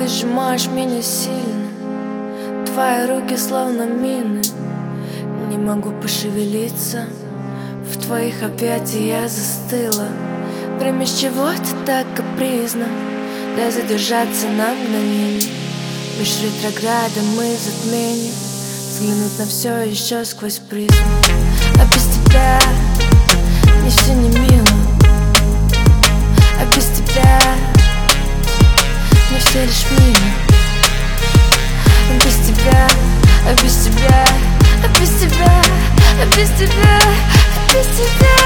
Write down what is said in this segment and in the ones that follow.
Ты сжимаешь меня сильно, твои руки словно мины. Не могу пошевелиться, в твоих объятиях я застыла. Время с чего-то так капризно, дай задержаться на мгновение. Меж ретроградом и затмением взглянуть на все еще сквозь призму. А без тебя мне все не мило, а без тебя мне все лишь мило. А без тебя, а без тебя, а без тебя, а без тебя, а без тебя,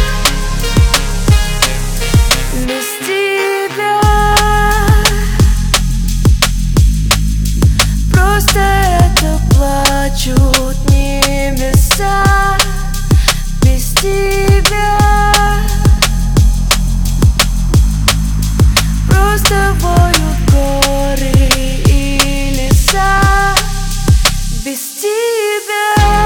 без тебя. Просто это плачут небеса. Без тебя просто воют горы и леса. Без тебя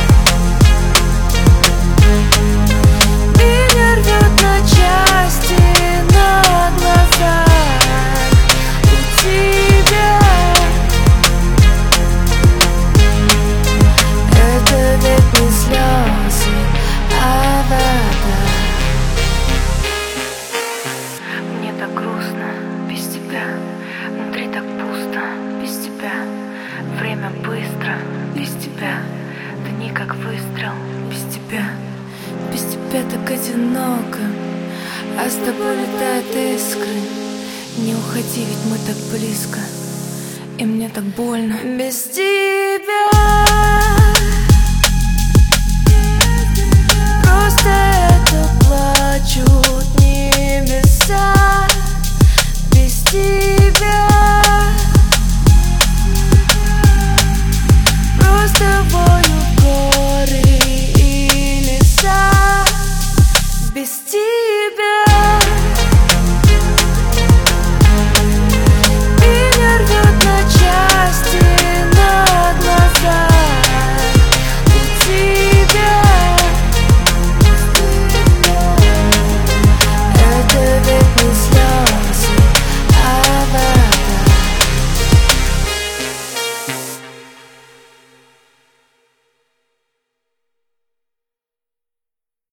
меня рвет на части на глазах. У тебя это ведь не слезы, а вода. Мне так грустно без тебя, внутри так пусто без тебя. Время быстро без тебя, дни как выстрел без тебя. Без тебя так одиноко, а с тобой летают искры. Не уходи, ведь мы так близко, и мне так больно без тебя. Просто это плачут небеса. Без тебя просто воют горы и леса. Без тебя